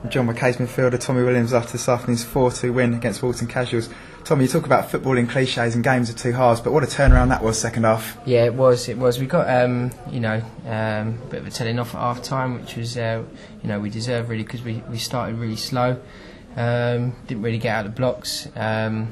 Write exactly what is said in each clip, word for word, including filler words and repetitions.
John McKay's midfielder Tommy Williams after this afternoon's four two win against Walton Casuals. Tommy, you talk about footballing cliches and games are too hard, but what a turnaround that was second half. Yeah, it was. It was. We got um, you know um, a bit of a telling off at half time, which was uh, you know we deserved really because we, we started really slow, um, didn't really get out of the blocks, um,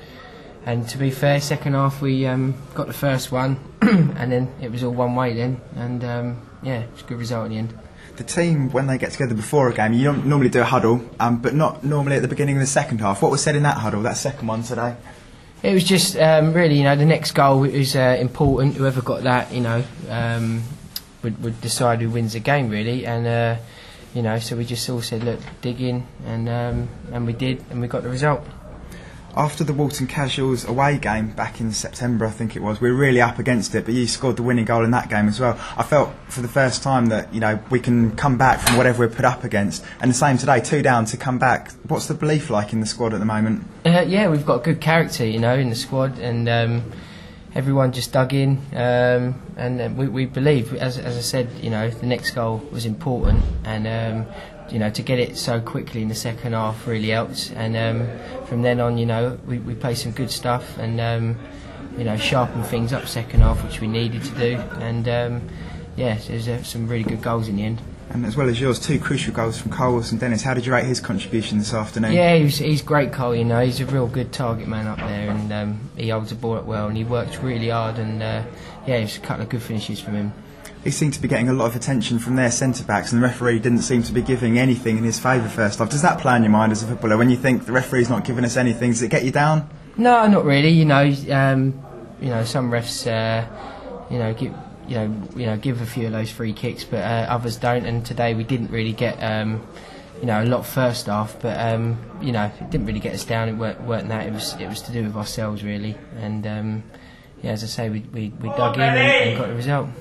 and to be fair, second half we um, got the first one, and then it was all one way then, and um, yeah, it was a good result in the end. The team, when they get together before a game, you don't normally do a huddle, um, but not normally at the beginning of the second half. What was said in that huddle, that second one today? It was just um, really, you know, the next goal is uh, important. Whoever got that, you know, um, would, would decide who wins the game, really. And uh, you know, so we just all said, look, dig in, and um, and we did, and we got the result. After the Walton Casuals away game back in September, I think it was, we were really up against it, but you scored the winning goal in that game as well. I felt for the first time that, you know, we can come back from whatever we're put up against, and the same today, two down to come back. What's the belief like in the squad at the moment? Uh, yeah, we've got good character, you know, in the squad, and um, everyone just dug in, um, and uh, we, we believe, as, as I said, you know, the next goal was important, and um, you know, to get it so quickly in the second half really helped, and um, from then on, you know, we, we played some good stuff, and um, you know, sharpened things up second half, which we needed to do, and um, yeah, there's uh, some really good goals in the end. And as well as yours, two crucial goals from Cole Wilson-Dennis. How did you rate his contribution this afternoon? Yeah, he's, he's great, Cole. You know, he's a real good target man up there, and um, he holds the ball up well, and he works really hard, and uh, yeah, there's a couple of good finishes from him. He seemed to be getting a lot of attention from their centre-backs, and the referee didn't seem to be giving anything in his favour first half. Does that play in your mind as a footballer when you think the referee's not giving us anything? Does it get you down? No, not really. You know, um, you know, some refs, uh, you know, give you know, you know, give a few of those free kicks, but uh, others don't. And today we didn't really get, um, you know, a lot first half, but um, you know, it didn't really get us down. It weren't, weren't that. It was it was to do with ourselves really. And um, yeah, as I say, we we, we dug in and, and got the result.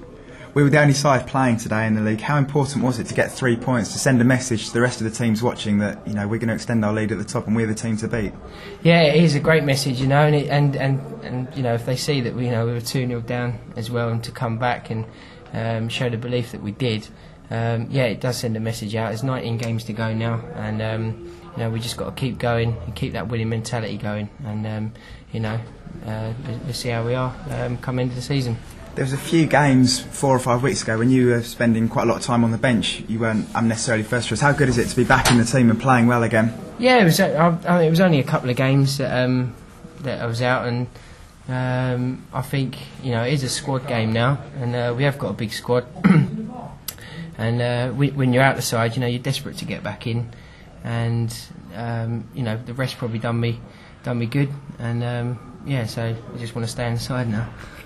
We were the only side playing today in the league. How important was it to get three points, to send a message to the rest of the teams watching that, you know, we're going to extend our lead at the top and we're the team to beat? Yeah, it is a great message, you know, and it, and, and, and you know, if they see that we, you know, we were two nil down as well, and to come back and um, show the belief that we did, um, yeah, it does send a message out. There's nineteen games to go now, and um, you know, we just got to keep going and keep that winning mentality going, and um, you know, uh, we'll see how we are um, come into the season. There was a few games four or five weeks ago when you were spending quite a lot of time on the bench. You weren't unnecessarily first choice. How good is it to be back in the team and playing well again? Yeah, it was. I, I mean, it was only a couple of games that um, that I was out, and um, I think, you know, it is a squad game now, and uh, we have got a big squad. And uh, we, when you're out the side, you know, you're desperate to get back in, and um, you know, the rest probably done me done me good, and um, yeah, so I just want to stay inside now.